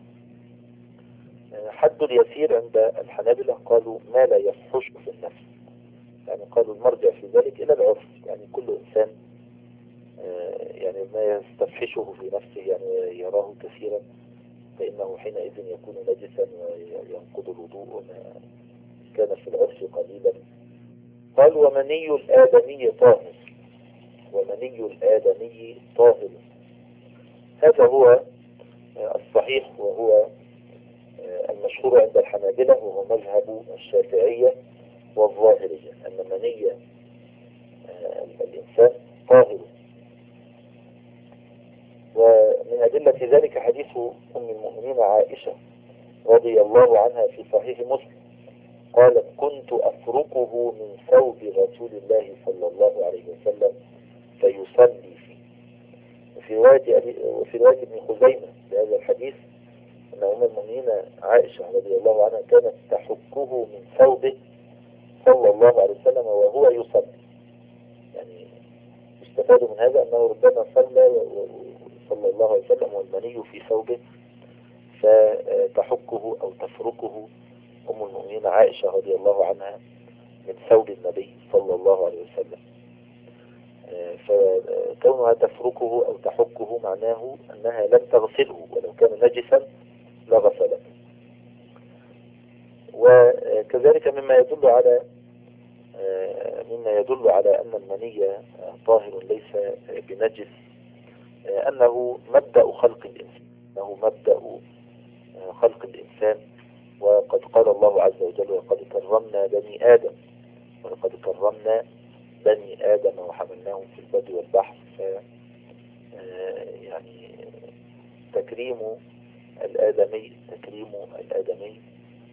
A: حد اليسير عند الحنابلة قالوا ما لا يفحش في النفس، يعني قالوا المرجع في ذلك إلى العرف، يعني كل إنسان يعني ما يستفحشه في نفسه يعني يراه كثيرا فإنه حينئذ يكون نجسا وينقض الوضوء وما كان في العرف قليلا. قال ومني الآدمي طاهر، ومني الآدمي طاهر. هذا هو الصحيح وهو المشهور عند الحنابلة، وهو مذهب الشافعية والظاهرية، أن مني الإنسان طاهر. ومن أدلة ذلك حديث أم المؤمنين عائشة رضي الله عنها في صحيح مسلم، قالت كنت أفركه من ثوب رسول الله صلى الله عليه وسلم فيصلي فيه. وفي رواية وفي رواية ابن خزيمة بهذا الحديث أن أم المؤمنين عائشة رضي الله عنها كانت تحكه من ثوبه صلى الله عليه وسلم وهو يصلي. يعني استفادوا من هذا أنه ربما صلى صلى الله عليه وسلم والمني في ثوبه فتحكه أو تفركه أم المؤمنين عائشة رضي الله عنها من ثوب النبي صلى الله عليه وسلم. فكونها تفركه أو تحكه معناه أنها لم تغسله، ولو كان نجسا لغسله. وكذلك مما يدل على مما يدل على أن المني طاهر ليس بنجس أنه مبدأ خلق الإنسان، أنه مبدأ خلق الإنسان. وقد قال الله عز وجل وقد كرمنا بني آدم، ولقد كرمنا بني آدم وحملناهم في البر والبحر. ف يعني تكريم الآدمي تكريم الآدمي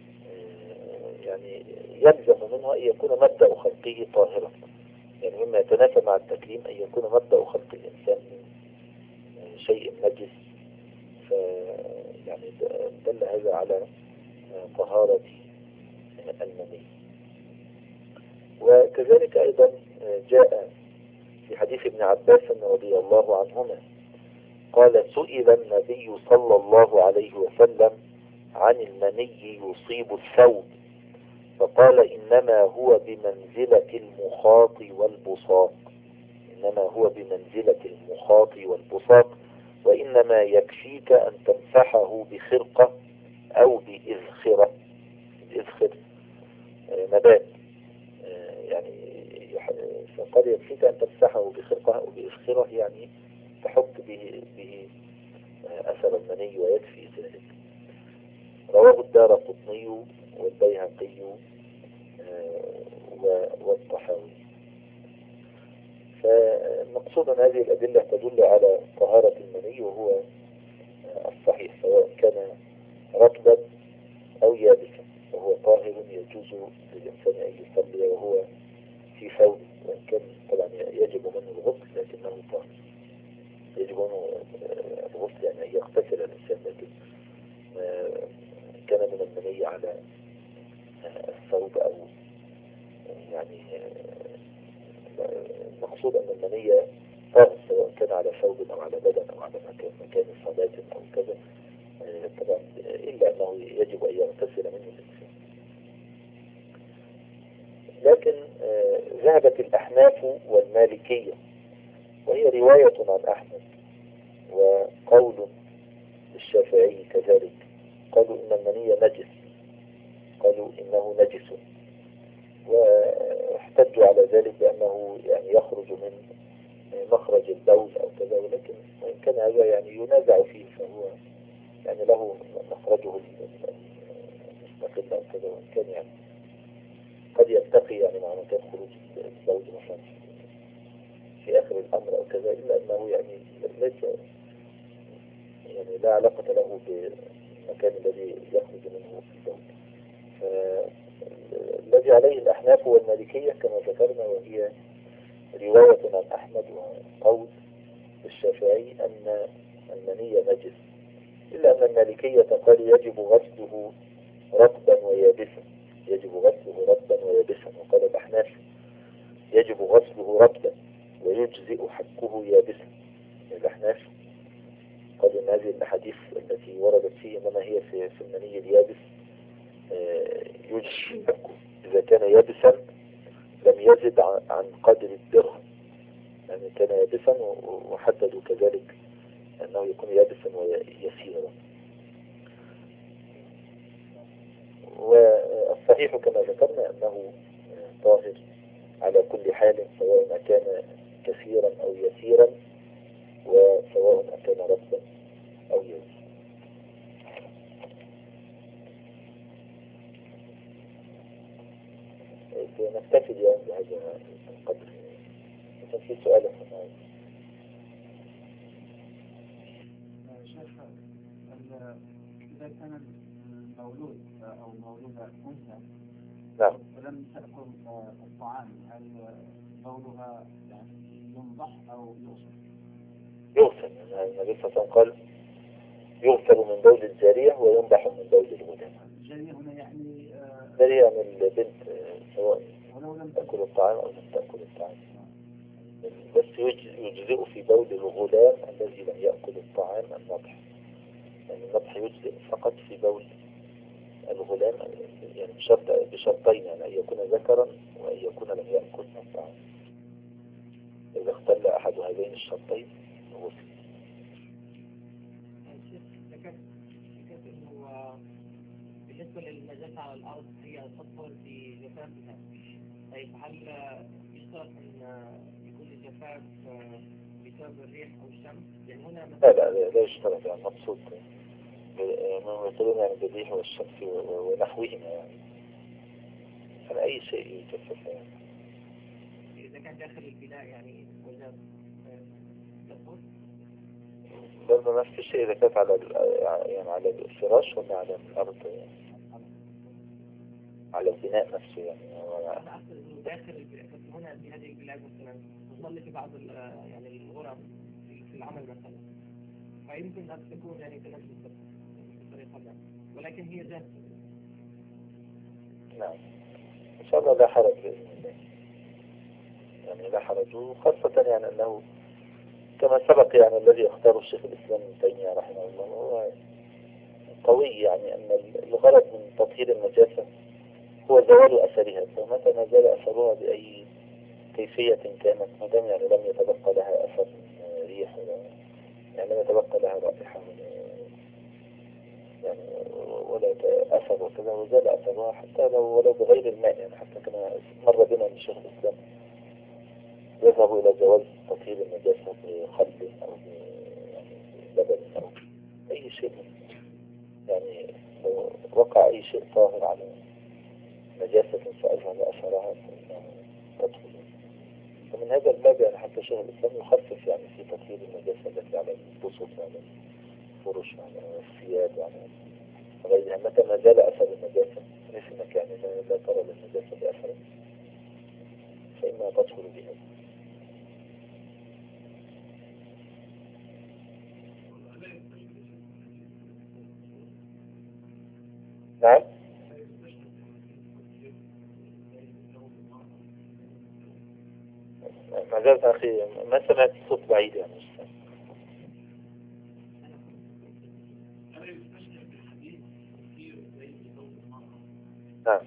A: يعني يلزم منه أن يكون مبدأ خلقه طاهرا. يعني مما يتنافى مع التكريم أن يكون مبدأ خلق الإنسان من شيء نجس. ف يعني دل هذا على طهارة المني. وكذلك أيضا جاء في حديث ابن عباس رضي الله عنهما قال سئل النبي صلى الله عليه وسلم عن المني يصيب الثوب فقال إنما هو بمنزلة المخاط والبصاق، إنما هو بمنزلة المخاط والبصاق، وإنما يكفيك أن تمسحه بخرقة أو بإذخرة. الإذخر نبات، يعني فقد يكفيك أن تمسحه بخرقة أو بإذخرة، يعني تحك به, به أثر المني ويكفي ذلك. رواه الدارقطني والبيهقي والطحاوي. فالمقصود أن هذه الأدلة تدل على طهارة المني وهو الصحيح، سواء كان رطبا أو يابسا وهو طاهر يجوز للإنسان أن يصلي وهو في ثوب، وإن كان طبعا يجب منه الغسل لكنه طاهر. يجب منه الغسل يعني أن يغتسل الإنسان، لكن كان من المني على الثوب أو يعني المقصود أن المني طاهر سواء كان على ثوب أو على بدن أو على مكان, مكان صلاة أو كذا، طبعا إلا أنه يجب أن يغتسل منه الإنسان. لكن ذهبت الأحناف والمالكية، وهي رواية عن أحمد وقول الشافعي كذلك، قالوا إن المني نجس، قالوا إنه نجس، واحتجوا على ذلك بأنه يعني يخرج من مخرج البول أو كذا، ولكن وإن كان هذا يعني ينازع فيه، فهو يعني له مخرجه المستقل أو كذا، وإن كان يعني قد يلتقي يعني مع مكان خروج البول مثلا في آخر الأمر أو كذا، إلا أنه يعني ليس يعني لا علاقة له بالمكان الذي يخرج منه البول. الذي عليه الأحناف والمالكية كما ذكرنا، وهي رواية عن أحمد وقول الشافعي أن المني نجس، إلا أن المالكية قال يجب غسله رطبا ويابسا، يجب غسله رطبا ويابسا، وقال الأحناف يجب غسله رطبا ويجزئ حكه يابسا. الأحناف قال إن هذه الأحاديث التي وردت فيه إنما هي في, في المني اليابس يجزئ حكه، إذا كان يابسا لم يزد عن قدر الدرهم، يعني كان يابسا وحددوا كذلك أنه يكون يابسا ويسيرا. والصحيح كما ذكرنا أنه طاهر على كل حال، سواء أكان كثيرا أو يسيرا، وسواء أكان رطبا أو يابسا. نكتفي اليوم بهذا القدر. كان في سؤال أخير.
B: شيخ، إذا كان المولود أو المولودة أنثى
A: نعم.
B: ولم تأكل الطعام، هل بولها يعني ينضح أو يغسل؟
A: يغسل. النبي صلى الله عليه وسلم قال يغسل من بول الجارية وينضح من بول الغلام.
B: الجارية هنا يعني
A: الجارية يعني البنت، سواء تأكل الطعام أو لم تأكل الطعام، بس يجزئ في بول الغلام الذي لم يأكل الطعام النضح. يعني النضح يجزئ فقط في بول الغلام، يعني بشرط بشرطين، يعني أن يكون ذكرا وأن يكون لم يأكل الطعام. إذا اختل أحد هذين الشرطين غسل.
C: ذكرت انه بالنسبه للنجاسه على الارض هي تطهر في جفافها، طيب هل يشترط ان يكون الجفاف بسبب الريح او الشمس؟ يعني هنا
A: لا لا لا, لا يشترط، يعني مقصود ما يقولون يعني بالريح والشمس ونحوهما، يعني على أي شيء يجفف. يعني
C: إذا كان داخل البناء يعني وجب تطهر؟
A: برضه نفس الشيء إذا كانت على يعني على الفراش ولا على الأرض، على البناء نفسه. يعني
C: أنا أقصد إنه داخل البناء، بس هنا في هذه البلاد مثلا نظل في بعض يعني الغرف في العمل مثلا، فيمكن أن تكون يعني تنفس بطريقة ما، ولكن هي جاهزة.
A: نعم، إن شاء الله لا حرج بإذن الله. يعني لا حرج، وخاصة يعني أنه كما سبق يعني الذي اختاره الشيخ الإسلام ابن تيمية رحمه الله هو قوي، يعني أن الغرض من تطهير النجاسة هو زوال أثرها، فمتى ما زال أثرها بأي كيفية كانت، ما دام يعني لم يتبقى لها أثر ريح ولا يعني لم يتبقى لها رائحة يعني ولا أثر وكذا، وزال أثرها حتى لو ولو بغير الماء. يعني حتى كما مر بنا من الشيخ الإسلام يذهب إلى جواز تطهير النجاسة بخل أو بلبن أو أي شيء، يعني لو وقع أي شيء طاهر على نجاسة فأذهب أثرها تدخل. فمن هذا الباب يعني حتى شيخ الإسلام يخفف يعني في تطهير النجاسة التي على البسط وعلى الفرش وعلى الثياب وعلى غيرها، متى ما زال أثر النجاسة في مكان لا ترى للنجاسة بأثر فإنها تدخل بها. نعم. ما زالت أخي ما سمعت صوت بعيد يعني مش سمعت. نعم.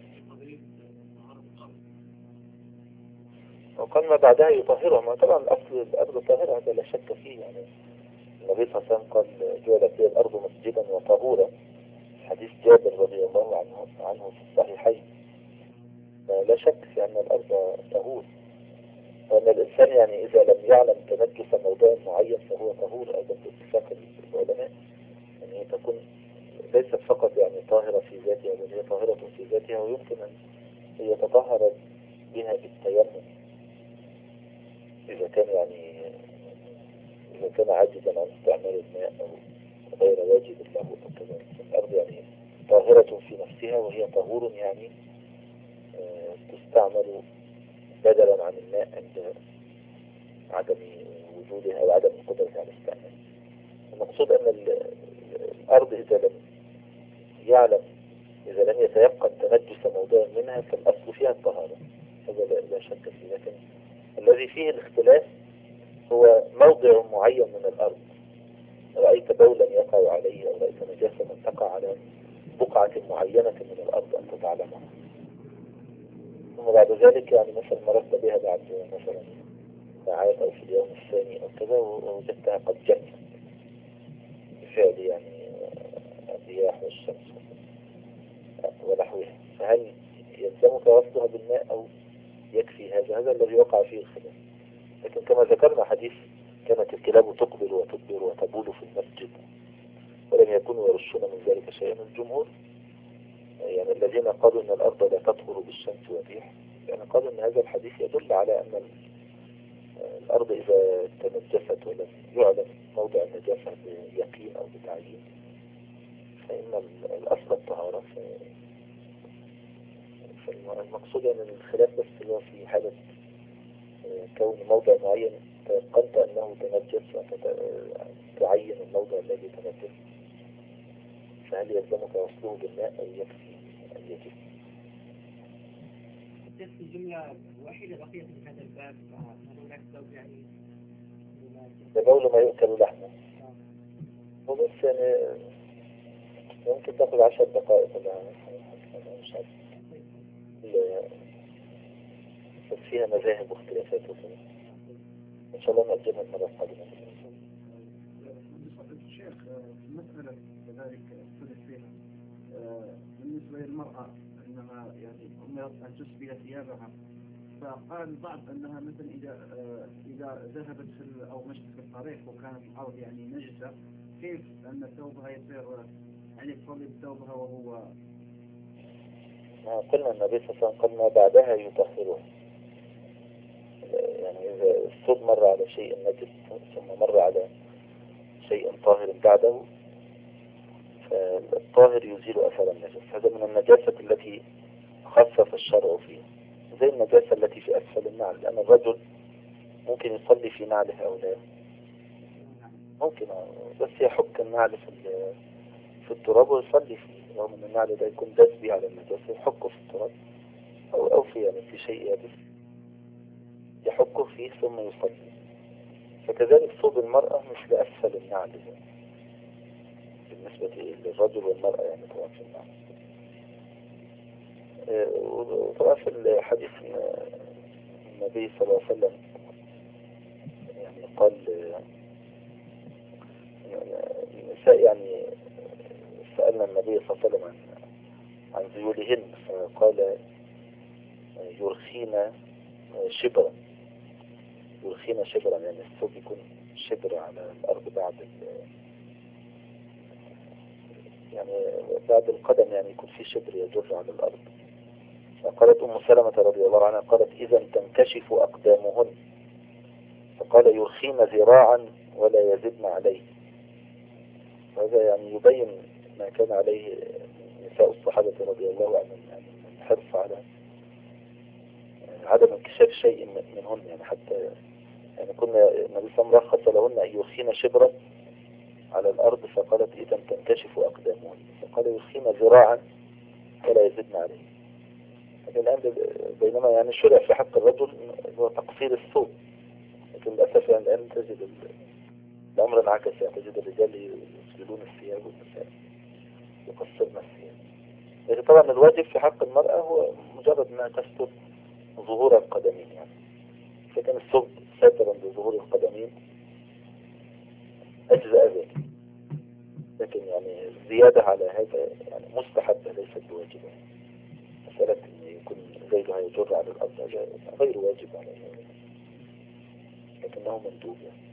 A: وقال ما بعدها يطهرها، ما طبعا الأصل الأرض طاهرة هذا لا شك فيه. يعني النبي صلى الله عليه وسلم قال جعلت لي الأرض مسجدا وطهورا، حديث جابر رضي الله عنه عنه في الصحيحين. لا شك في أن الأرض طهور، وأن الإنسان يعني إذا لم يعلم تنجس موضوع معين فهو طهور أيضا باتفاق العلماء. يعني هي تكون ليست فقط يعني طاهرة في ذاتها، بل هي طاهرة في ذاتها ويمكن أن يتطهر بها بالتيمم إذا كان يعني إذا كان عاجزا عن استعمال الماء أو غير واجب له أو كذا. الأرض يعني طاهرة في نفسها، وهي طهور يعني آه تستعمل بدلا عن الماء عند عدم وجودها أو عدم القدرة على الاستعمال. المقصود أن الأرض إذا لم يعلم إذا لم يتيقن تنجس موضوع منها فالأصل فيها الطهارة، هذا لا شك فيه. لكن الذي فيه الاختلاف هو موضع معين من الأرض، رأيت بولا يقع عليه أو رأيت نجاسة تقع على بقعة معينة من الأرض أنت تعلمها، ثم بعد ذلك يعني مثلا مررت بها بعد مثلا ساعات أو في اليوم الثاني أو كذا ووجدتها قد جفت بفعل يعني الرياح والشمس. ونحوها، فهل يلزمك غسلها بالماء أو يكفي هذا؟ هذا الذي وقع فيه الخلاف. لكن كما ذكرنا حديث كانت الكلاب تقبل وتدبر وتبول في المسجد ولم يكونوا يرشون من ذلك شيئا. الجمهور يعني الذين قالوا أن الأرض لا تطهر بالشمس والريح يعني قالوا أن هذا الحديث يدل على أن الأرض إذا تنجست ولم يعلم موضع النجاسة بيقين أو بتعيين فإن الأصل الطهارة. فالمقصود أن الخلاف بس اللي هو في حالة كون موضع معين تيقنت أنه تنجس وتعين الموضع الذي تنجس، فهل يلزمك غسله بالماء أو يكفي أن يجب؟
C: تحت الجملة واحدة بقية من هذا الباب هل هناك سبب يعني
A: بقول ما يؤكل لحمه وبس يعني ممكن تاخذ عشر دقائق ولا مش عارف بس فيها مذاهب واختلافات وكذا إن شاء الله نأجلها المرة القادمة.
B: الشيخ مسألة كذلك اختلف فيها بالنسبة للمرأة أنها يعني أمرت أن تسبل ثيابها، فقال البعض أنها مثلا إذا إذا ذهبت في أو مشت في الطريق وكانت الأرض يعني نجسة كيف أن ثوبها يصير يعني تصلي بثوبها وهو
A: ما قلنا النبي صلى الله عليه وسلم قال ما بعدها يطهرها، يعني إذا الثوب مر على شيء نجس ثم مر على شيء طاهر بعده فالطاهر يزيل أثر النجس. هذا من النجاسة التي خفف الشرع فيها زي النجاسة التي في أسفل النعل، لأن الرجل ممكن يصلي في نعله أو لا ممكن بس يحك النعل في في التراب ويصلي فيه رغم أن النعل ده يكون داس به على النجاسة يحكه في التراب أو أو في يعني في شيء يابس يحكه فيه ثم يصلي. فكذلك ثوب المرأة مثل أسفل النعل بالنسبة للرجل والمرأة يعني طبعا في النعل. وطبعا في الحديث النبي صلى الله عليه وسلم يعني قال النساء يعني سألنا النبي صلى الله عليه وسلم عن عن ذيولهن فقال يرخين شبرا يرخين شبرا يعني الثوب يكون شبر على الأرض بعد يعني بعد القدم يعني يكون في شبر يجر على الأرض. فقالت أم سلمة رضي الله عنها قالت إذا تنكشف أقدامهن فقال يرخين ذراعا ولا يزدن عليه. هذا يعني يبين ما كان عليه نساء الصحابة رضي الله عنهم يعني من حرص على عدم انكشاف شيء منهن يعني حتى يعني كنا النبي صلى الله عليه وسلم رخص لهن أن يرخين شبرا على الأرض فقالت إذا تنكشف أقدامهن فقال يرخين ذراعا ولا يزدن عليه. لكن الآن بينما يعني شرع في حق الرجل هو تقصير الثوب لكن للأسف يعني الآن تجد الأمر انعكس يعني تجد الرجال يسبلون الثياب والنساء يقصرن الثياب. لكن طبعا الواجب في حق المرأة هو مجرد أنها تستر ظهور القدمين يعني فكان الثوب ساترا بظهور القدمين أجزاء ذلك. لكن يعني الزيادة على هذا يعني مستحبة ليست بواجبة. مسألة أن يكون زيدها يجر على الأرض غير واجب عليه لكنه مندوب يعني.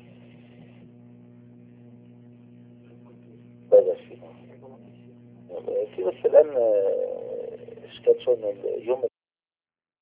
A: بلاش فيه في بس الآن إشكال شو أن يوم